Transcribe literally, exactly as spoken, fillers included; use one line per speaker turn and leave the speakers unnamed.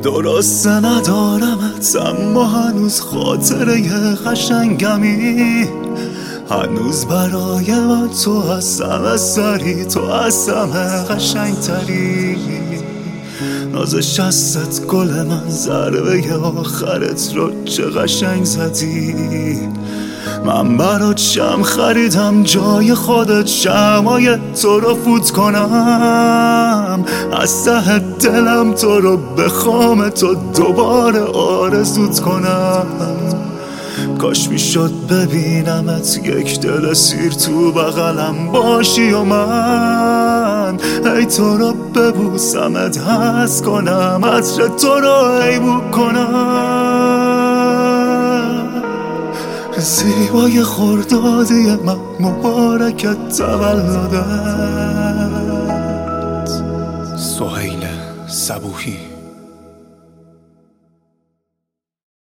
درست ندارمت اما هنوز خاطره قشنگمی، هنوز برای من تو هستم از سری، تو هستم قشنگتری. ناز شستت گل من ضربه آخرت رو چه قشنگ زدی. من برات شم خریدم جای خودت، شمای تو رو فوت کنم، از ته دلم تو رو بخوام، تو دوباره آرزوت کنم. کاش میشد ببینمت یک دل سیر تو بغلم باشی و من ای تو رو ببوسمت، حس کنم عطر تو رو ای بو کنم. زیبای خردادی من مبارکت تولدت.
سهیل صبوحی.